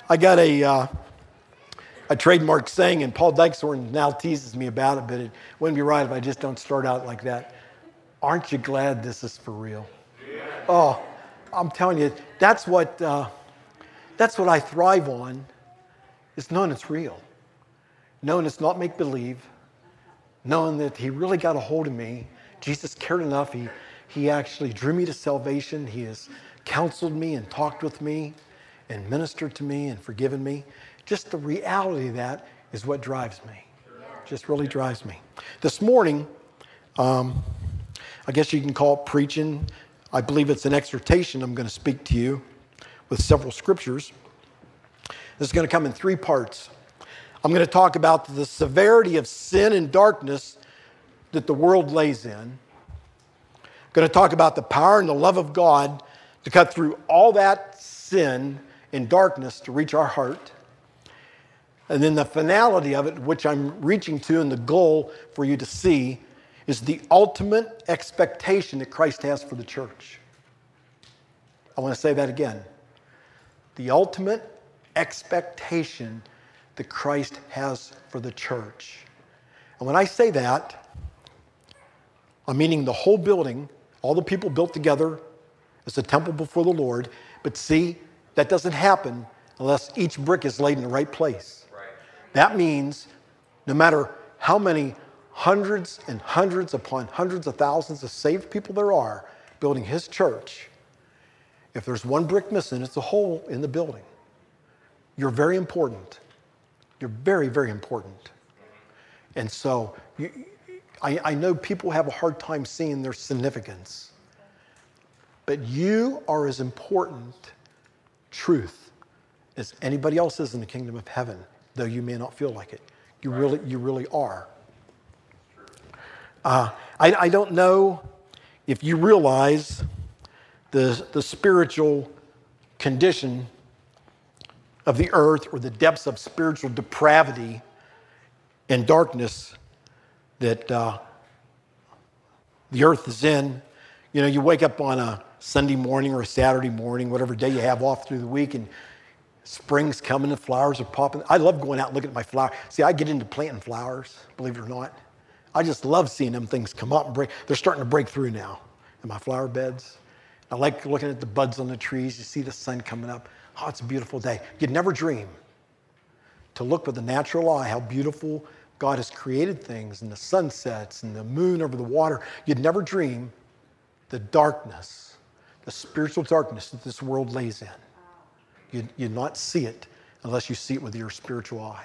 I got a trademark saying, and Paul Dykeshorn now teases me about it, but it wouldn't be right if I just don't start out like that. Aren't you glad this is for real? Yeah. Oh, I'm telling you, that's what I thrive on, is knowing it's real. Knowing it's not make-believe. Knowing that he really got a hold of me. Jesus cared enough. He actually drew me to salvation. He has counseled me and talked with me and ministered to me and forgiven me. Just the reality of that is what drives me. Just really drives me. This morning, I guess you can call it preaching. I believe it's an exhortation. I'm going to speak to you with several scriptures. This is going to come in 3 parts. I'm going to talk about the severity of sin and darkness that the world lays in. I'm going to talk about the power and the love of God to cut through all that sin and darkness to reach our heart. And then the finality of it, which I'm reaching to, and the goal for you to see, is the ultimate expectation that Christ has for the church. I want to say that again. The ultimate expectation that Christ has for the church. And when I say that, I'm meaning the whole building, all the people built together as a temple before the Lord. But see, that doesn't happen unless each brick is laid in the right place. Right. That means no matter how many hundreds and hundreds upon hundreds of thousands of saved people there are building his church, if there's one brick missing, it's a hole in the building. You're very important. You're very, very important. And so I know people have a hard time seeing their significance. But you are as important truth as anybody else is in the kingdom of heaven, though you may not feel like it. You really are. I don't know if you realize the spiritual condition of the earth, or the depths of spiritual depravity and darkness that the earth is in. You know, you wake up on a Sunday morning or a Saturday morning, whatever day you have off through the week, and spring's coming and flowers are popping. I love going out and looking at my flowers. See, I get into planting flowers, believe it or not. I just love seeing them things come up and break. They're starting to break through now in my flower beds. I like looking at the buds on the trees. You see the sun coming up. Oh, it's a beautiful day. You'd never dream to look with the natural eye how beautiful God has created things, and the sunsets and the moon over the water. You'd never dream the darkness, the spiritual darkness that this world lays in. You'd not see it unless you see it with your spiritual eye.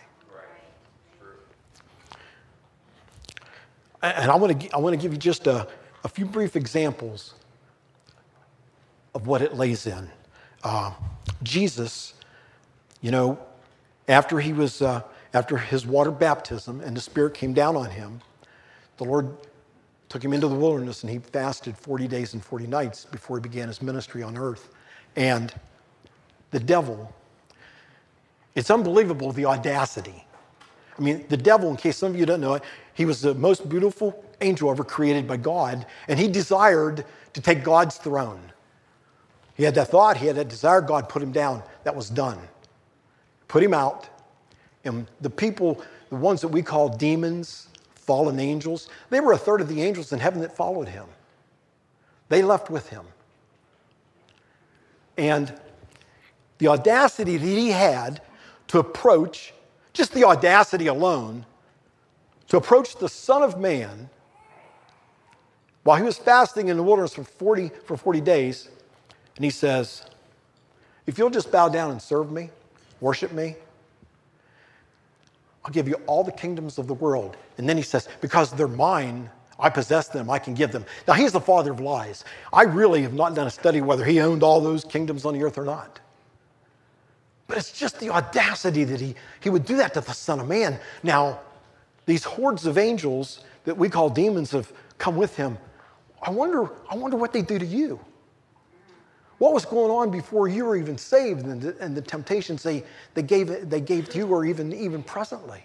Right. And I want to give you just a few brief examples of what it lays in. Jesus, you know, after his water baptism and the Spirit came down on him, the Lord took him into the wilderness and he fasted 40 days and 40 nights before he began his ministry on earth. And the devil, it's unbelievable, the audacity. I mean, the devil, in case some of you don't know it, he was the most beautiful angel ever created by God, and he desired to take God's throne. He had that thought, he had that desire, God put him down. That was done. Put him out. And the people, the ones that we call demons, fallen angels, they were a third of the angels in heaven that followed him. They left with him. And the audacity that he had to approach, just the audacity alone, to approach the Son of Man while he was fasting in the wilderness for 40 days, and he says, if you'll just bow down and serve me, worship me, I'll give you all the kingdoms of the world. And then he says, because they're mine, I possess them, I can give them. Now, he's the father of lies. I really have not done a study whether he owned all those kingdoms on the earth or not. But it's just the audacity that he would do that to the Son of Man. Now, these hordes of angels that we call demons have come with him. I wonder what they do to you. What was going on before you were even saved, and the temptations they gave to you, or even presently?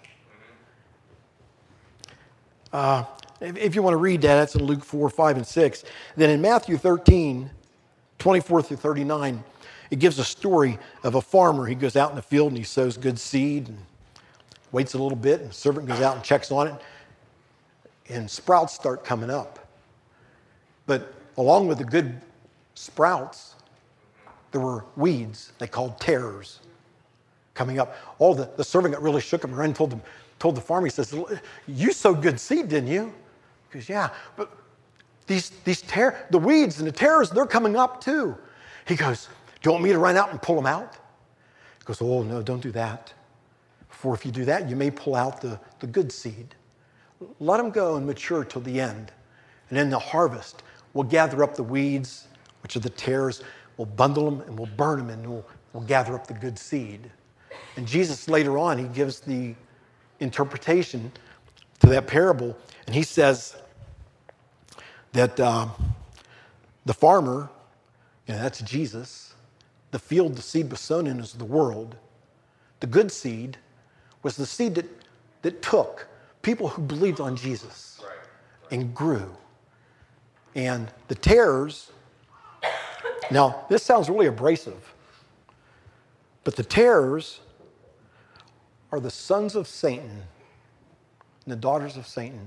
If you want to read that, that's in Luke 4, 5, and 6. Then in Matthew 13, 24 through 39, It gives a story of a farmer. He goes out in the field and he sows good seed and waits a little bit, and the servant goes out and checks on it, and sprouts start coming up. But along with the good sprouts, there were weeds they called tares coming up. The servant got really shook him around and told the farmer, he says, "You sowed good seed, didn't you?" He goes, "Yeah, but the weeds and the tares, they're coming up too." He goes, "Do you want me to run out and pull them out?" He goes, "Oh, no, don't do that. For if you do that, you may pull out the good seed. Let them go and mature till the end. And in the harvest, we'll gather up the weeds, which are the tares. We'll bundle them and we'll burn them, and we'll gather up the good seed." And Jesus later on, he gives the interpretation to that parable. And he says that the farmer, that's Jesus. The field the seed was sown in is the world. The good seed was the seed that took people who believed on Jesus and grew. And the tares, now this sounds really abrasive, but the tares are the sons of Satan and the daughters of Satan.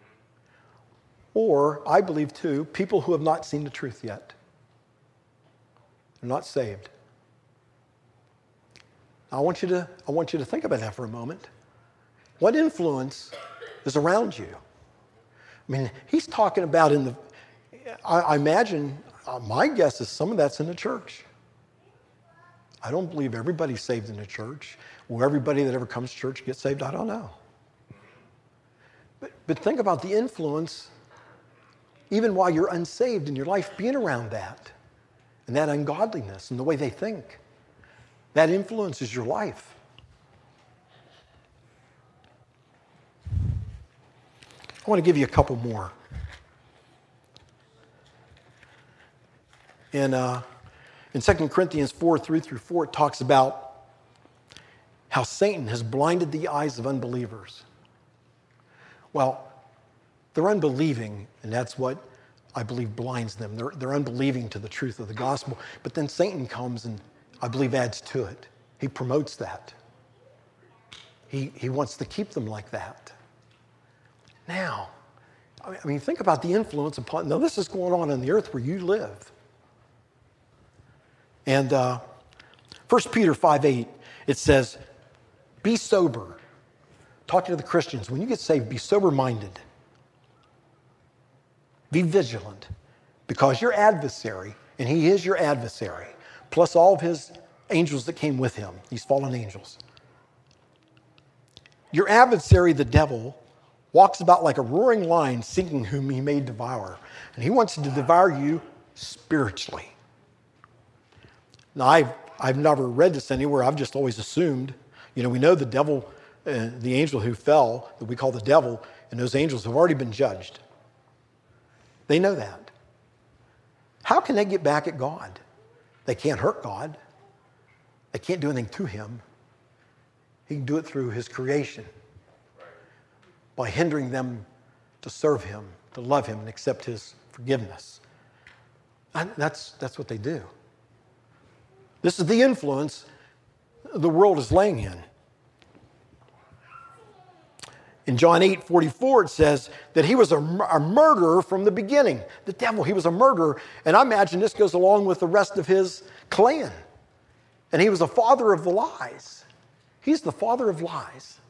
Or, I believe too, people who have not seen the truth yet. They're not saved. I want you to think about that for a moment. What influence is around you? I mean, he's talking about I imagine, my guess is some of that's in the church. I don't believe everybody's saved in the church. Will everybody that ever comes to church get saved? I don't know. But think about the influence, even while you're unsaved in your life, being around that and that ungodliness and the way they think. That influences your life. I want to give you a couple more. In 2 Corinthians 4:3-4, it talks about how Satan has blinded the eyes of unbelievers. Well, they're unbelieving, and that's what I believe blinds them. They're unbelieving to the truth of the gospel. But then Satan comes and, I believe, adds to it. He promotes that. He wants to keep them like that. Now, I mean, think about the influence upon... Now, this is going on the earth where you live. And 1 Peter 5:8, it says, "Be sober." Talking to the Christians, when you get saved, be sober-minded. Be vigilant, because your adversary, and he is your adversary, plus all of his angels that came with him, these fallen angels. Your adversary, the devil, walks about like a roaring lion, seeking whom he may devour. And he wants to devour you spiritually. Now, I've never read this anywhere. I've just always assumed, we know the devil, the angel who fell, that we call the devil, and those angels have already been judged. They know that. How can they get back at God? They can't hurt God. They can't do anything to him. He can do it through his creation, by hindering them to serve him, to love him, and accept his forgiveness. And that's what they do. This is the influence the world is laying in. In John 8:44, it says that he was a murderer from the beginning. The devil, he was a murderer. And I imagine this goes along with the rest of his clan. And he was the father of the lies. He's the father of lies.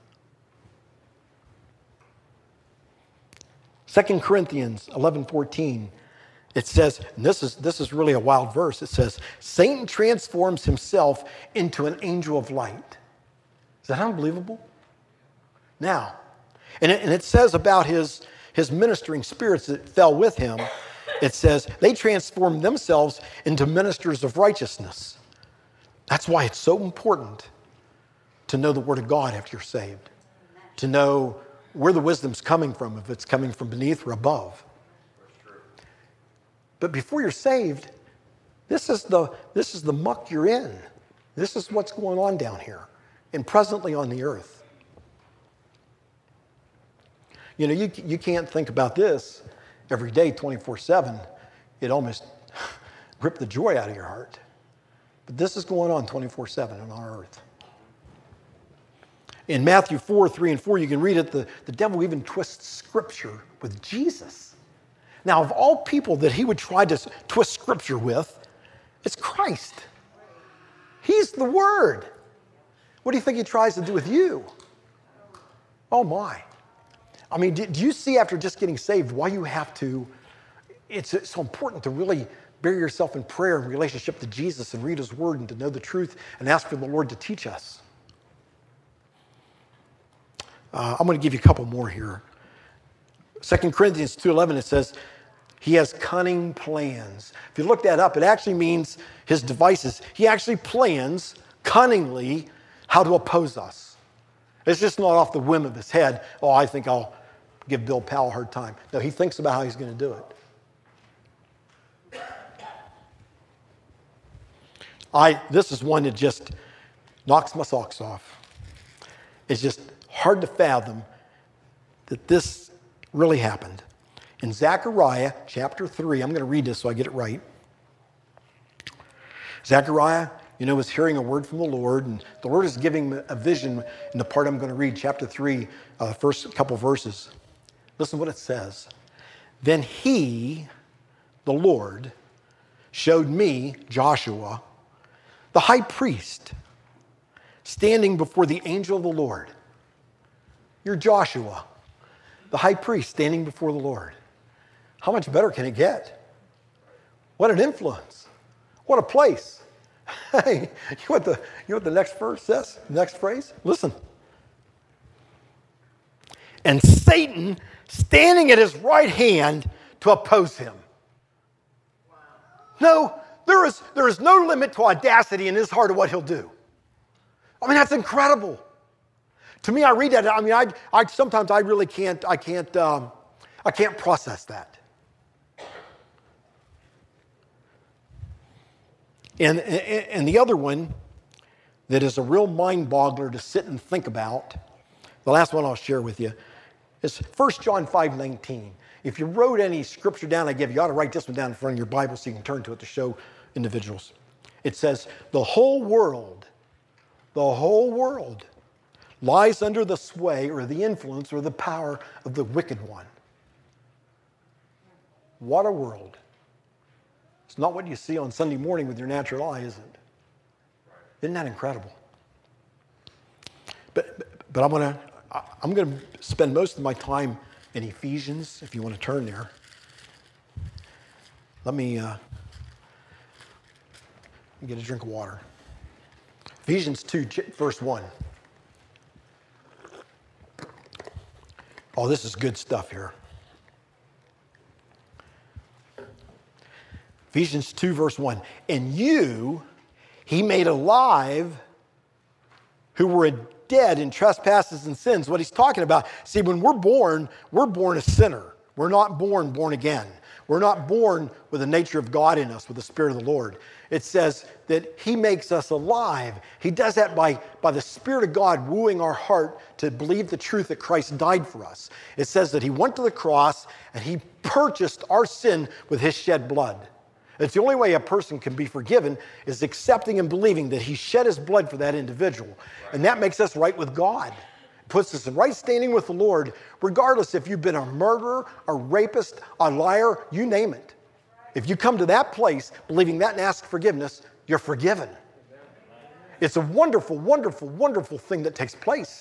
2 Corinthians 11:14, it says, and this is really a wild verse, it says, "Satan transforms himself into an angel of light." Is that unbelievable? Now, and it says about his ministering spirits that fell with him, it says, they transformed themselves into ministers of righteousness. That's why it's so important to know the Word of God after you're saved, to know where the wisdom's coming from, if it's coming from beneath or above. But before you're saved, this is the muck you're in. This is what's going on down here and presently on the earth. You can't think about this every day, 24/7. It almost ripped the joy out of your heart. But this is going on 24/7 on our earth. In Matthew 4:3-4, you can read it, the devil even twists Scripture with Jesus. Now, of all people that he would try to twist Scripture with, it's Christ. He's the Word. What do you think he tries to do with you? Oh, my. I mean, do you see after just getting saved why you have to, it's so important to really bury yourself in prayer and relationship to Jesus and read his word and to know the truth and ask for the Lord to teach us. I'm going to give you a couple more here. 2 Corinthians 2:11, it says, he has cunning plans. If you look that up, it actually means his devices. He actually plans cunningly how to oppose us. It's just not off the whim of his head, oh, I think I'll give Bill Powell a hard time. No, he thinks about how he's going to do it. This is one that just knocks my socks off. It's just hard to fathom that this really happened. In Zechariah chapter 3, I'm going to read this so I get it right. Zechariah, was hearing a word from the Lord, and the Lord is giving him a vision in the part I'm going to read, chapter 3, first couple verses. Listen to what it says. Then he, the Lord, showed me, Joshua, the high priest, standing before the angel of the Lord. You're Joshua, the high priest, standing before the Lord. How much better can it get? What an influence. What a place. Hey, you know what the next verse says? The next phrase? Listen. And Satan standing at his right hand to oppose him. No, there is no limit to audacity in his heart of what he'll do. I mean, that's incredible. To me, I read that. I mean, I sometimes I really can't process that. And the other one that is a real mind-boggler to sit and think about, the last one I'll share with you, is 1 John 5:19. If you wrote any scripture down I give you, you ought to write this one down in front of your Bible so you can turn to it to show individuals. It says, the whole world lies under the sway or the influence or the power of the wicked one. What a world. It's not what you see on Sunday morning with your natural eye, is it? Isn't that incredible? But I'm going to spend most of my time in Ephesians, if you want to turn there. Let me get a drink of water. Ephesians 2, verse 1. Oh, this is good stuff here. Ephesians 2, verse 1. And you, he made alive who were dead in trespasses and sins. What he's talking about, see, when we're born a sinner. We're not born again. We're not born with the nature of God in us, with the Spirit of the Lord. It says that he makes us alive. He does that by the Spirit of God wooing our heart to believe the truth that Christ died for us. It says that he went to the cross and he purchased our sin with his shed blood. It's the only way a person can be forgiven is accepting and believing that he shed his blood for that individual. And that makes us right with God. It puts us in right standing with the Lord, regardless if you've been a murderer, a rapist, a liar, you name it. If you come to that place believing that and ask forgiveness, you're forgiven. It's a wonderful, wonderful, wonderful thing that takes place.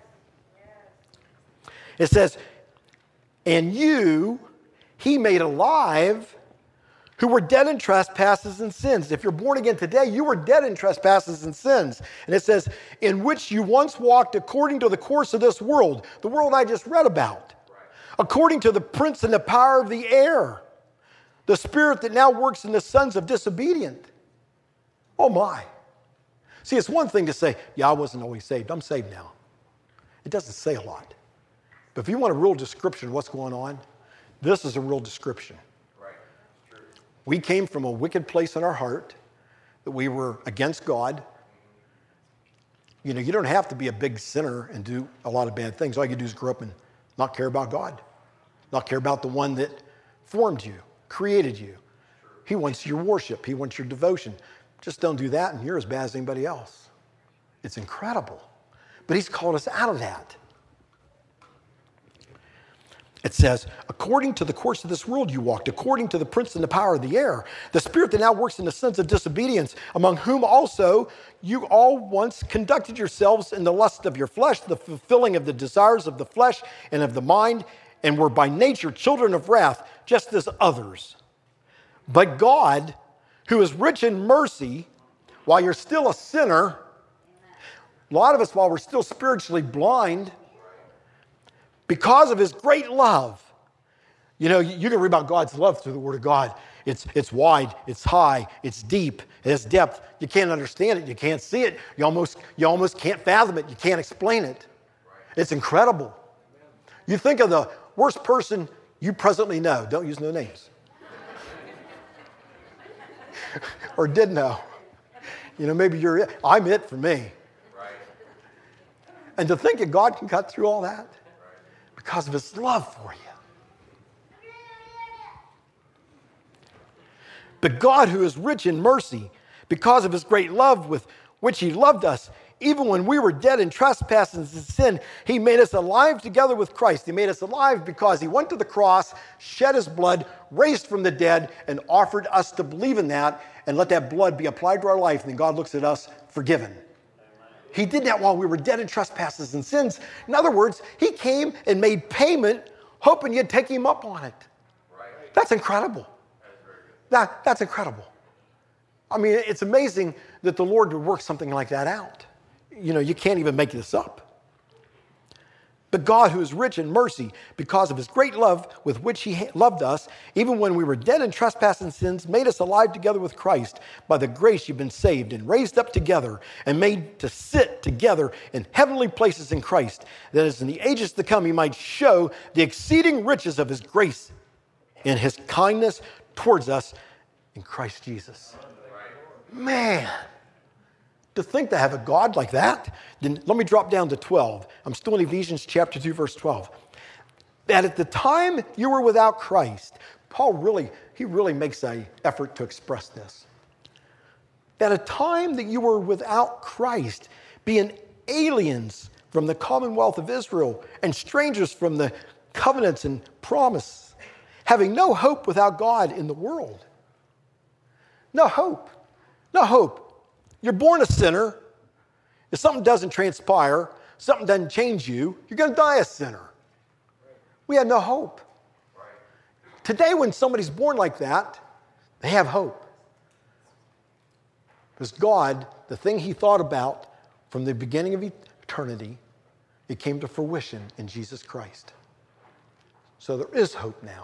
It says, and you, he made alive who were dead in trespasses and sins. If you're born again today, you were dead in trespasses and sins. And it says, in which you once walked according to the course of this world, the world I just read about, according to the prince and the power of the air, the spirit that now works in the sons of disobedience. Oh my. See, it's one thing to say, yeah, I wasn't always saved. I'm saved now. It doesn't say a lot. But if you want a real description of what's going on, this is a real description. We came from a wicked place in our heart, that we were against God. You know, you don't have to be a big sinner and do a lot of bad things. All you can do is grow up and not care about God, not care about the one that formed you, created you. He wants your worship. He wants your devotion. Just don't do that and you're as bad as anybody else. It's incredible. But he's called us out of that. It says, according to the course of this world you walked, according to the prince and the power of the air, the spirit that now works in the sons of disobedience, among whom also you all once conducted yourselves in the lust of your flesh, the fulfilling of the desires of the flesh and of the mind, and were by nature children of wrath, just as others. But God, who is rich in mercy, while you're still a sinner, a lot of us, while we're still spiritually blind, because of his great love. You know, you can read about God's love through the Word of God. It's wide, it's high, it's deep, it has depth. You can't understand it, you can't see it, you almost can't fathom it, you can't explain it. It's incredible. You think of the worst person you presently know. Don't use no names. Or did know. You know, maybe you're it. I'm it for me. And to think that God can cut through all that because of his love for you. But God, who is rich in mercy, because of his great love with which he loved us, even when we were dead in trespasses and sin, he made us alive together with Christ. He made us alive because he went to the cross, shed his blood, raised from the dead, and offered us to believe in that and let that blood be applied to our life. And then God looks at us forgiven. He did that while we were dead in trespasses and sins. In other words, he came and made payment hoping you'd take him up on it. Right. That's incredible. That's incredible. I mean, it's amazing that the Lord would work something like that out. You know, you can't even make this up. But God, who is rich in mercy, because of his great love with which he loved us, even when we were dead in trespasses and sins, made us alive together with Christ. By the grace you've been saved and raised up together and made to sit together in heavenly places in Christ, that as in the ages to come he might show the exceeding riches of his grace and his kindness towards us in Christ Jesus. Man. To think to have a God like that, then let me drop down to 12. I'm still in Ephesians chapter 2, verse 12. That at the time you were without Christ, Paul really makes an effort to express this. That at a time that you were without Christ, being aliens from the commonwealth of Israel and strangers from the covenants and promise, having no hope without God in the world. No hope. No hope. You're born a sinner. If something doesn't transpire, something doesn't change you, you're going to die a sinner. We had no hope. Today, when somebody's born like that, they have hope. Because God, the thing he thought about from the beginning of eternity, it came to fruition in Jesus Christ. So there is hope now.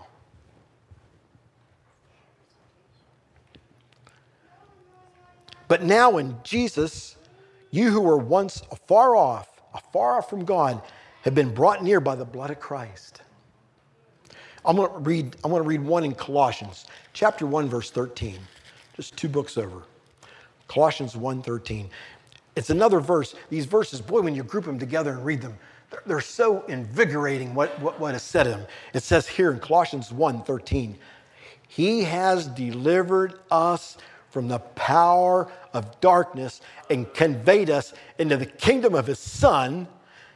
But now in Jesus, you who were once afar off from God, have been brought near by the blood of Christ. I want to read one in Colossians, chapter 1, verse 13. Just 2 books over. Colossians 1:13. It's another verse. These verses, boy, when you group them together and read them, they're so invigorating what is said in them. It says here in Colossians 1:13, he has delivered us from the power of darkness and conveyed us into the kingdom of his Son,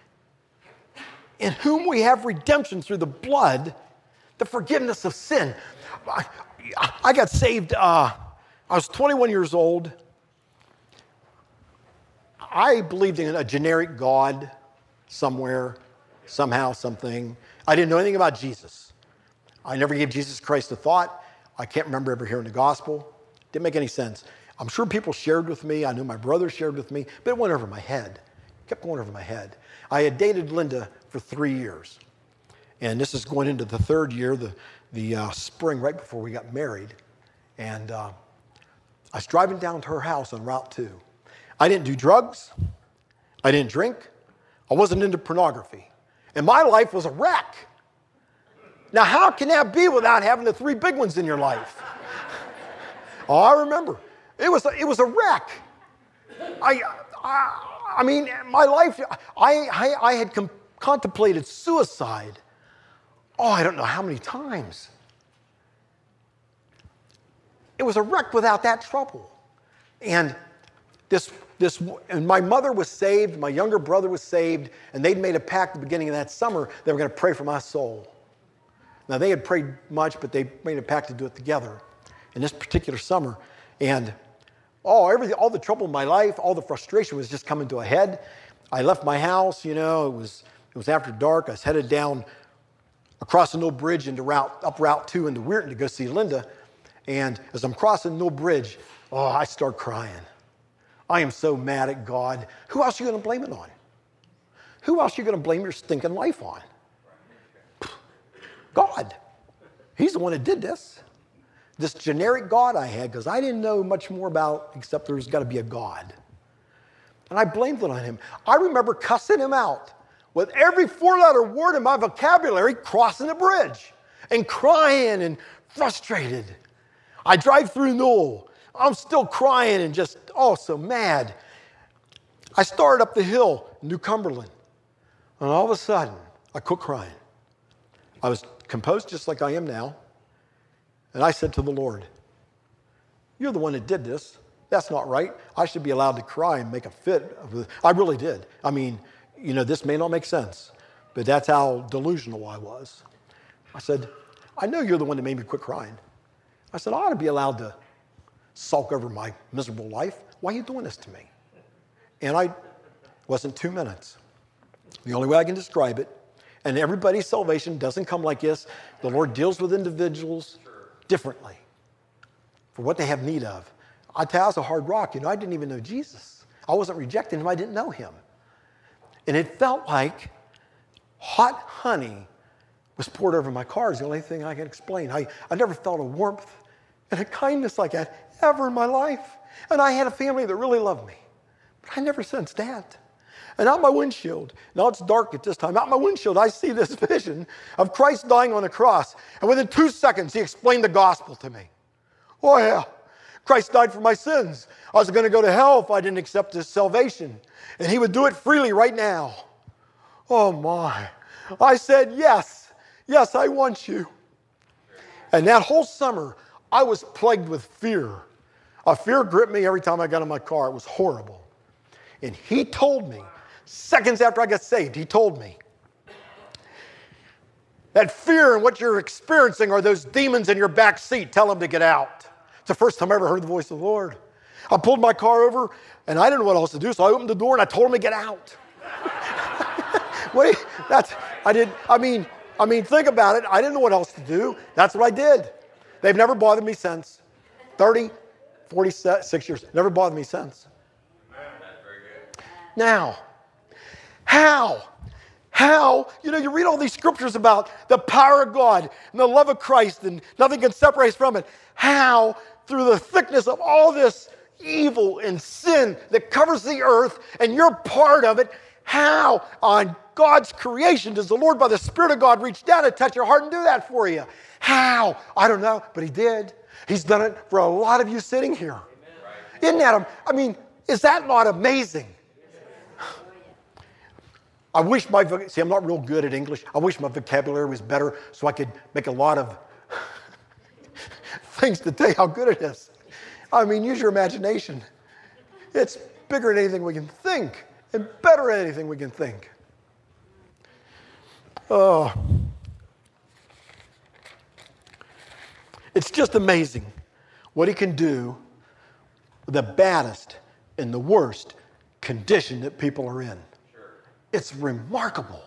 in whom we have redemption through the blood, the forgiveness of sin. I got saved, I was 21 years old. I believed in a generic God somewhere, somehow, something. I didn't know anything about Jesus. I never gave Jesus Christ a thought. I can't remember ever hearing the gospel. Didn't make any sense. I'm sure people shared with me. I knew my brother shared with me, but it went over my head. It kept going over my head. I had dated Linda for 3 years. And this is going into the 3rd year, the spring right before we got married. And I was driving down to her house on Route 2. I didn't do drugs. I didn't drink. I wasn't into pornography. And my life was a wreck. Now, how can that be without having the 3 big ones in your life? Oh, I remember. It was a wreck. I mean, my life, I had contemplated suicide. Oh, I don't know how many times. It was a wreck without that trouble. And and my mother was saved, my younger brother was saved, and they'd made a pact at the beginning of that summer they were going to pray for my soul. Now, they had prayed much, but they made a pact to do it together in this particular summer. And all the trouble in my life, all the frustration was just coming to a head. I left my house, it was after dark. I was headed down across an old bridge up Route 2 into Weirton to go see Linda. And as I'm crossing the old bridge, I start crying. I am so mad at God. Who else are you going to blame it on? Who else are you going to blame your stinking life on? God. He's the one that did this. This generic God I had, because I didn't know much more about, except there's got to be a God. And I blamed it on him. I remember cussing him out with every four-letter word in my vocabulary crossing the bridge and crying and frustrated. I drive through Newell. I'm still crying and just, so mad. I started up the hill, New Cumberland, and all of a sudden, I quit crying. I was composed just like I am now, and I said to the Lord, you're the one that did this. That's not right. I should be allowed to cry and make a fit. I really did. I mean, this may not make sense, but that's how delusional I was. I said, I know you're the one that made me quit crying. I said, I ought to be allowed to sulk over my miserable life. Why are you doing this to me? And it wasn't 2 minutes. The only way I can describe it, and everybody's salvation doesn't come like this. The Lord deals with individuals differently for what they have need of. I tell you, I was a hard rock. I didn't even know Jesus. I wasn't rejecting him. I didn't know him. And it felt like hot honey was poured over my car. It's the only thing I can explain. I never felt a warmth and a kindness like that ever in my life. And I had a family that really loved me. But I never sensed that. And out my windshield, now it's dark at this time, out my windshield I see this vision of Christ dying on the cross. And within 2 seconds, he explained the gospel to me. Oh yeah, Christ died for my sins. I was going to go to hell if I didn't accept his salvation. And he would do it freely right now. Oh my. I said, yes, I want you. And that whole summer, I was plagued with fear. A fear gripped me every time I got in my car. It was horrible. And he told me, seconds after I got saved, he told me, that fear and what you're experiencing are those demons in your back seat. Tell them to get out. It's the first time I ever heard the voice of the Lord. I pulled my car over, and I didn't know what else to do, so I opened the door and I told him to get out. Think about it. I didn't know what else to do. That's what I did. They've never bothered me since. 46 years. Never bothered me since. Now, how? You read all these scriptures about the power of God and the love of Christ and nothing can separate us from it. How, through the thickness of all this evil and sin that covers the earth and you're part of it, how on God's creation does the Lord by the Spirit of God reach down and touch your heart and do that for you? How? I don't know, but he did. He's done it for a lot of you sitting here. Isn't that, is that not amazing? I wish I'm not real good at English. I wish my vocabulary was better so I could make a lot of things to tell you how good it is. Use your imagination. It's bigger than anything we can think and better than anything we can think. Oh. It's just amazing what he can do with the baddest and the worst condition that people are in. It's remarkable.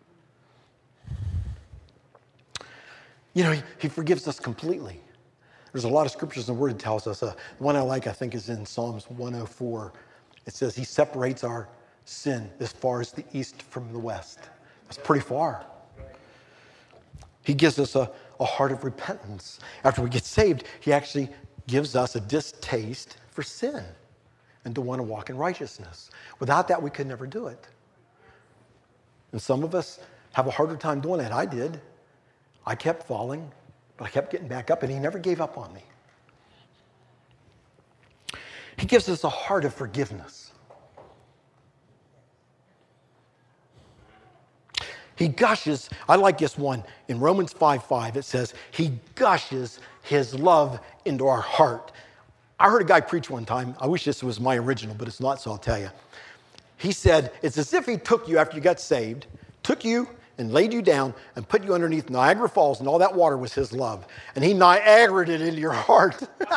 He forgives us completely. There's a lot of scriptures in the Word that tells us. The one I like, I think, is in Psalms 104. It says he separates our sin as far as the east from the west. That's pretty far. He gives us a heart of repentance. After we get saved, he actually gives us a distaste for sin and to want to walk in righteousness. Without that, we could never do it. And some of us have a harder time doing that. I did. I kept falling, but I kept getting back up, and he never gave up on me. He gives us a heart of forgiveness. He gushes, I like this one, in Romans 5:5, it says, he gushes his love into our heart. I heard a guy preach one time. I wish this was my original, but it's not, so I'll tell you. He said, it's as if he took you after you got saved, took you and laid you down and put you underneath Niagara Falls, and all that water was his love. And he Niagara'd it into your heart.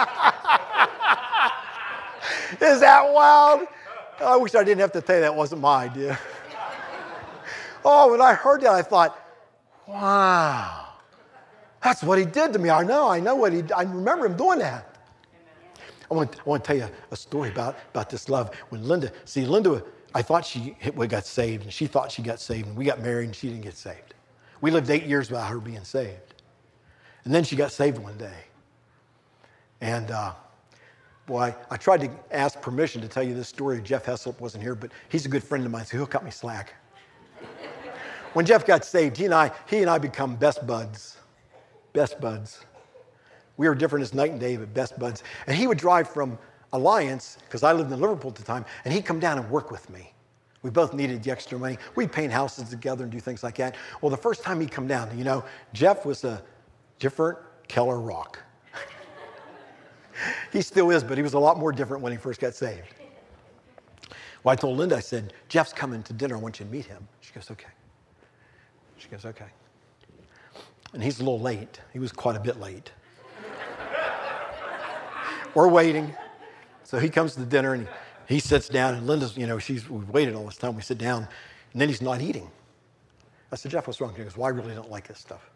Is that wild? I wish I didn't have to tell you that wasn't my idea. Oh, when I heard that, I thought, wow, that's what he did to me. I know I remember him doing that. I want to tell you a story about this love. When Linda, I thought she got saved, and she thought she got saved, and we got married, and she didn't get saved. We lived 8 years without her being saved. And then she got saved one day. And boy, I tried to ask permission to tell you this story. Jeff Heslop wasn't here, but he's a good friend of mine, so he'll cut me slack. When Jeff got saved, he and I become best buds. Best buds. We were different as night and day, but best buds. And he would drive from Alliance, because I lived in Liverpool at the time, and he'd come down and work with me. We both needed the extra money. We'd paint houses together and do things like that. Well, the first time he'd come down, Jeff was a different Keller Rock. He still is, but he was a lot more different when he first got saved. Well, I told Linda, I said, Jeff's coming to dinner. I want you to meet him. She goes, okay. She goes, okay. And he's a little late. He was quite a bit late. We're waiting. So he comes to the dinner, and he sits down, and Linda's, we've waited all this time. We sit down, and then he's not eating. I said, Jeff, what's wrong? He goes, well, I really don't like this stuff.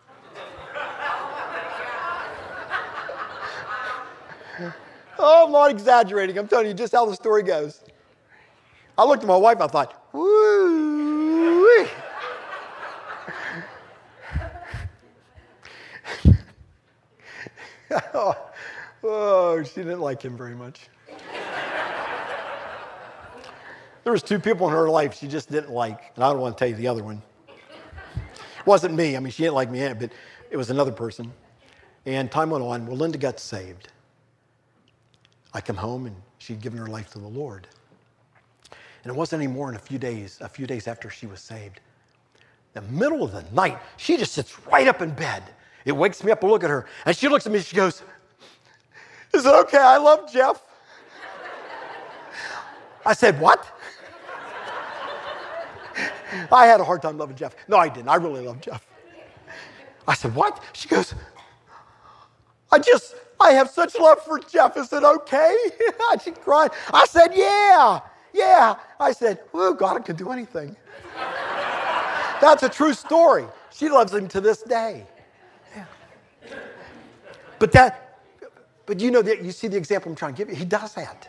Oh, I'm not exaggerating. I'm telling you just how the story goes. I looked at my wife, I thought, woo. Oh, she didn't like him very much. There was 2 people in her life she just didn't like, and I don't want to tell you the other one. It wasn't me. I mean, she didn't like me, but it was another person. And time went on. Well, Linda got saved. I come home, and she'd given her life to the Lord. And it wasn't any more than a few days after she was saved. In the middle of the night, she just sits right up in bed. It wakes me up to look at her, and she looks at me, and she goes, is it okay? I love Jeff. I said, what? I had a hard time loving Jeff. No, I didn't. I really love Jeff. I said, what? She goes, I have such love for Jeff. Is it okay? She cried. I said, yeah. I said, well, God can do anything. That's a true story. She loves him to this day. Yeah. But you see the example I'm trying to give you. He does that.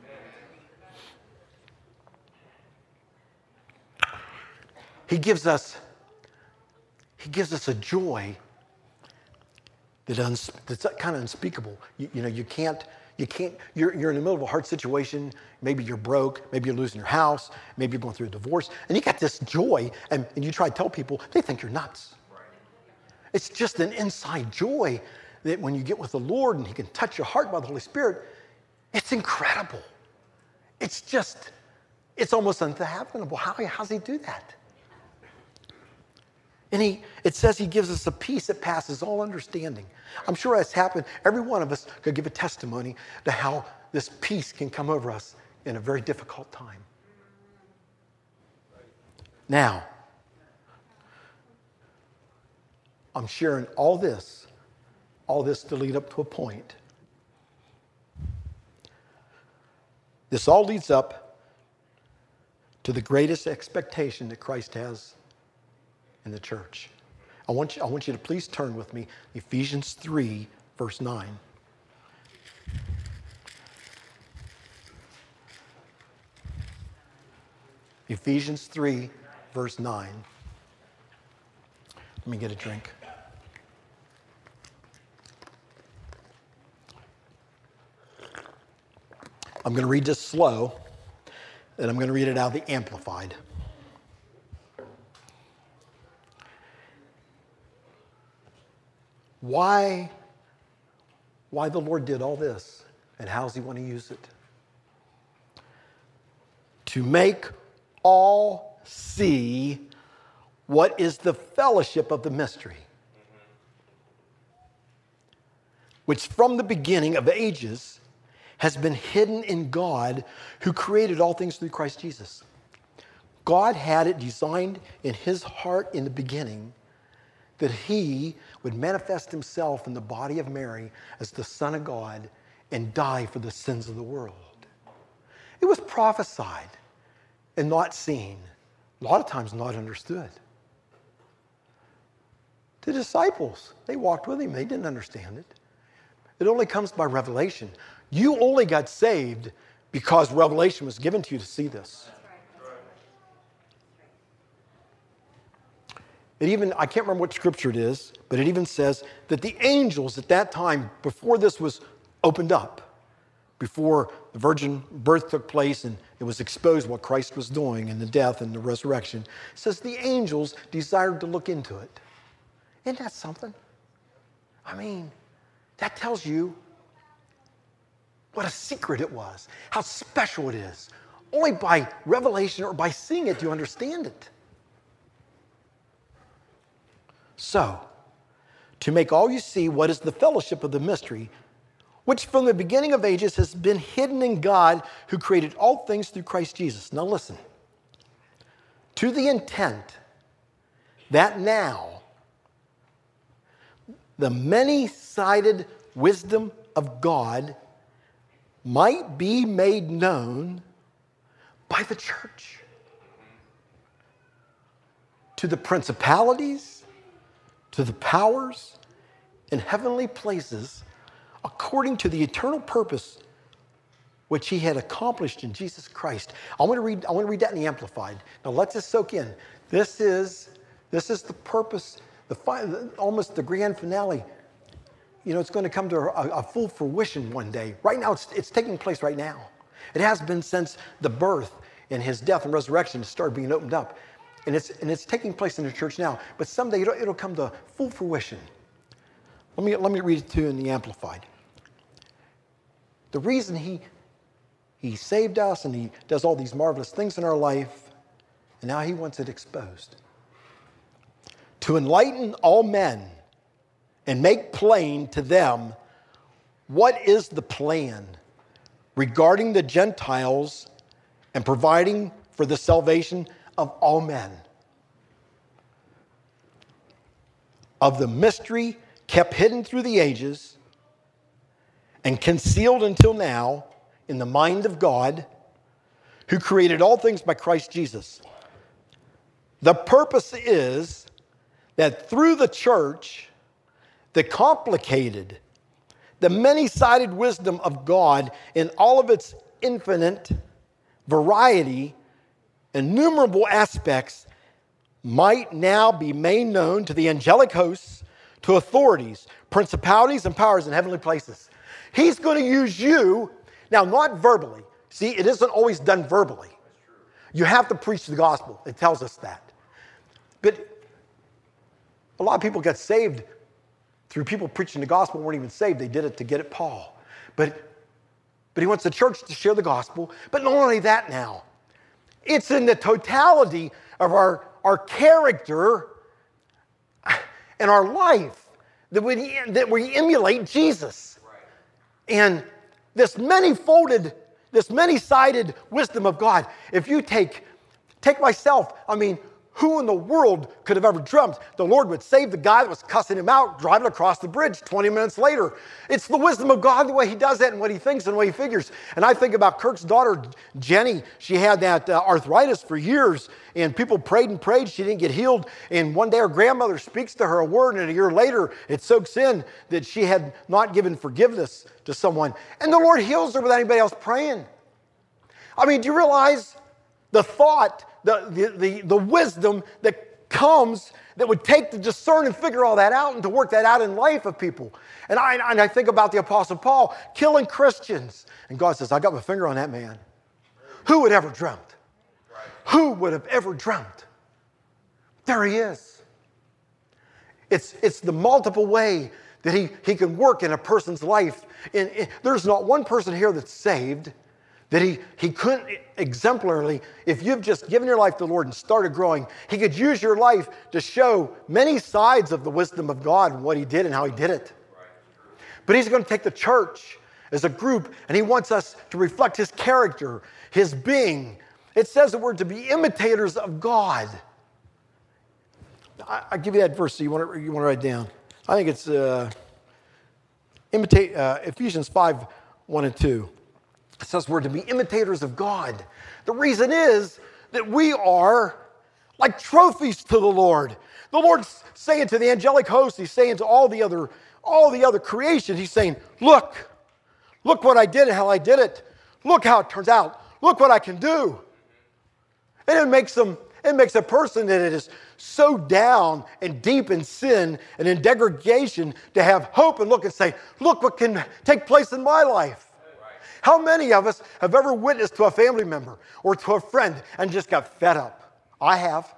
He gives us a joy that's kind of unspeakable. You can't. You're in the middle of a hard situation. Maybe you're broke. Maybe you're losing your house. Maybe you're going through a divorce, and you got this joy, and you try to tell people, they think you're nuts. Right. It's just an inside joy that when you get with the Lord and He can touch your heart by the Holy Spirit, it's incredible. It's almost unfathomable. How's He do that? And it says He gives us a peace that passes all understanding. I'm sure that's happened. Every one of us could give a testimony to how this peace can come over us in a very difficult time. Now, I'm sharing all this to lead up to a point. This all leads up to the greatest expectation that Christ has in the church. I want you to please turn with me, Ephesians 3, verse 9. Ephesians 3, verse 9. Let me get a drink. I'm going to read this slow, and I'm going to read it out of the Amplified. Why the Lord did all this, and how does He want to use it? To make all see what is the fellowship of the mystery, which from the beginning of ages has been hidden in God who created all things through Christ Jesus. God had it designed in his heart in the beginning that he would manifest himself in the body of Mary as the Son of God and die for the sins of the world. It was prophesied and not seen, a lot of times not understood. The disciples, they walked with him, they didn't understand it. It only comes by revelation. You only got saved because revelation was given to you to see this. It even, I can't remember what scripture it is, but it even says that the angels at that time, before this was opened up, before the virgin birth took place and it was exposed what Christ was doing in the death and the resurrection, it says the angels desired to look into it. Isn't that something? I mean, that tells you what a secret it was, how special it is. Only by revelation or by seeing it do you understand it. So, to make all you see what is the fellowship of the mystery, which from the beginning of ages has been hidden in God who created all things through Christ Jesus. Now listen, to the intent that now the many-sided wisdom of God might be made known by the church to the principalities, to the powers in heavenly places, according to the eternal purpose which he had accomplished in Jesus Christ. I want to read that in the Amplified. Now let this soak in. This is the purpose, almost the grand finale. You know, it's going to come to a full fruition one day. Right now, it's taking place right now. It has been since the birth and his death and resurrection started being opened up. And it's taking place in the church now. But someday it'll come to full fruition. Let me read it to you in the Amplified. The reason he saved us and he does all these marvelous things in our life, and now he wants it exposed. To enlighten all men and make plain to them what is the plan regarding the Gentiles and providing for the salvation of all men. Of the mystery kept hidden through the ages and concealed until now in the mind of God, who created all things by Christ Jesus. The purpose is that through the church, the complicated, the many-sided wisdom of God in all of its infinite variety, innumerable aspects might now be made known to the angelic hosts, to authorities, principalities, and powers in heavenly places. He's going to use you, now not verbally. See, it isn't always done verbally. You have to preach the gospel. It tells us that. But a lot of people get saved through people preaching the gospel weren't even saved. They did it to get at Paul. But he wants the church to share the gospel. But not only that now. It's in the totality of our character and our life that we emulate Jesus. Right. And this many-sided wisdom of God. If you take myself, I mean, who in the world could have ever dreamt the Lord would save the guy that was cussing him out driving across the bridge 20 minutes later? It's the wisdom of God, the way he does that and what he thinks and the way he figures. And I think about Kirk's daughter, Jenny. She had that arthritis for years, and people prayed and prayed. She didn't get healed. And one day her grandmother speaks to her a word, and a year later it soaks in that she had not given forgiveness to someone. And the Lord heals her without anybody else praying. I mean, do you realize the thought, the wisdom that comes that would take to discern and figure all that out and to work that out in life of people? And I think about the Apostle Paul killing Christians. And God says, I got my finger on that man. Who would ever dreamt? Right. Who would have ever dreamt? There he is. It's the multiple way that he can work in a person's life. There's not one person here that's saved that he couldn't exemplarily, if you've just given your life to the Lord and started growing, he could use your life to show many sides of the wisdom of God and what he did and how he did it. But he's going to take the church as a group, and he wants us to reflect his character, his being. It says that we're to be imitators of God. I'll give you that verse so you want to write it down. I think it's Ephesians 5, 1 and 2. It says we're to be imitators of God. The reason is that we are like trophies to the Lord. The Lord's saying to the angelic host, he's saying to all the other creation, he's saying, look what I did and how I did it. Look how it turns out. Look what I can do. And it makes a person that is so down and deep in sin and in degradation to have hope and look and say, look what can take place in my life. How many of us have ever witnessed to a family member or to a friend and just got fed up? I have.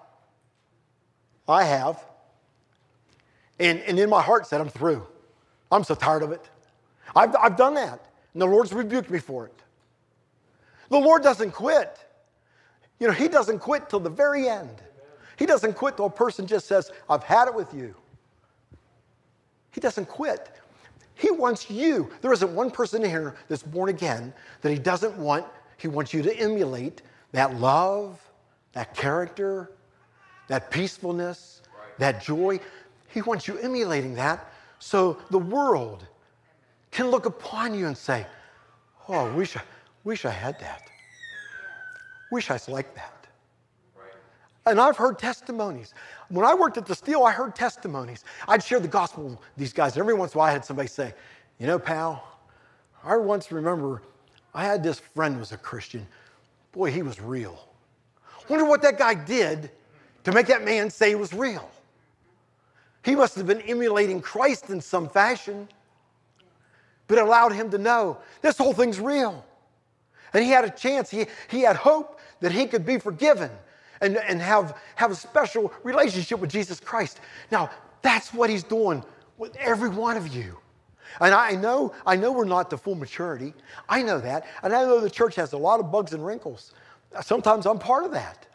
And in my heart said, I'm through. I'm so tired of it. I've done that. And the Lord's rebuked me for it. The Lord doesn't quit. You know, he doesn't quit till the very end. He doesn't quit till a person just says, I've had it with you. He doesn't quit. He wants you. There isn't one person in here that's born again that he doesn't want. He wants you to emulate that love, that character, that peacefulness, that joy. He wants you emulating that so the world can look upon you and say, oh, wish I had that. Wish I was like that. And I've heard testimonies. When I worked at the Steel, I heard testimonies. I'd share the gospel with these guys. And every once in a while, I had somebody say, you know, pal, I once remember I had this friend who was a Christian. Boy, he was real. Wonder what that guy did to make that man say he was real. He must have been emulating Christ in some fashion, but it allowed him to know this whole thing's real. And he had a chance. He had hope that he could be forgiven and have a special relationship with Jesus Christ. Now, that's what he's doing with every one of you. And I know we're not to full maturity. I know that. And I know the church has a lot of bugs and wrinkles. Sometimes I'm part of that.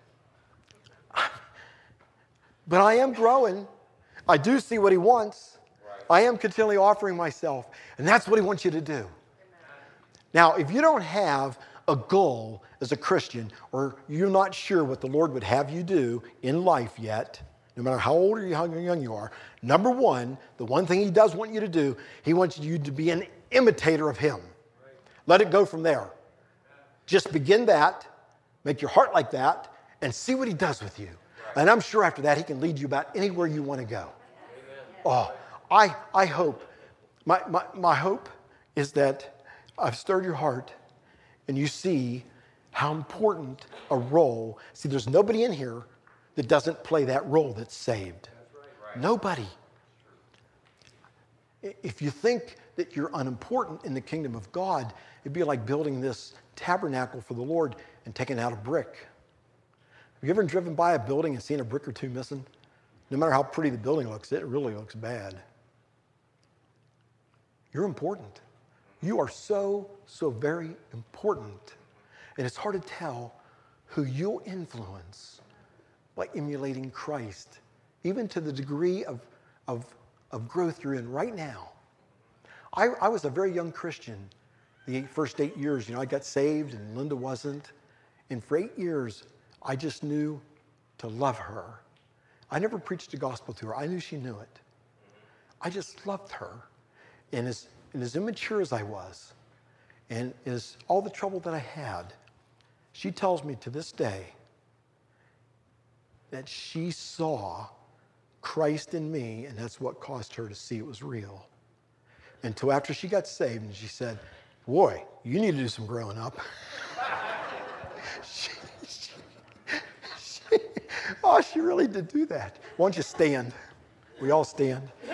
But I am growing. I do see what he wants. I am continually offering myself. And that's what he wants you to do. Now, if you don't have a goal as a Christian, or you're not sure what the Lord would have you do in life yet, no matter how old or how young you are, number one, the one thing he does want you to do, he wants you to be an imitator of him. Let it go from there. Just begin that, make your heart like that, and see what he does with you. And I'm sure after that, he can lead you about anywhere you want to go. Oh, I hope, my hope is that I've stirred your heart and you see how important a role. See, there's nobody in here that doesn't play that role that's saved. Nobody. If you think that you're unimportant in the kingdom of God, it'd be like building this tabernacle for the Lord and taking out a brick. Have you ever driven by a building and seen a brick or two missing? No matter how pretty the building looks, it really looks bad. You're important. You are so very important. And it's hard to tell who you'll influence by emulating Christ, even to the degree of growth you're in right now. I was a very young Christian the first 8 years. I got saved and Linda wasn't. And for 8 years, I just knew to love her. I never preached the gospel to her. I knew she knew it. I just loved her. And as immature as I was, and as all the trouble that I had, she tells me to this day that she saw Christ in me, and that's what caused her to see it was real. Until after she got saved, and she said, boy, you need to do some growing up. She really did do that. Why don't you stand? We all stand.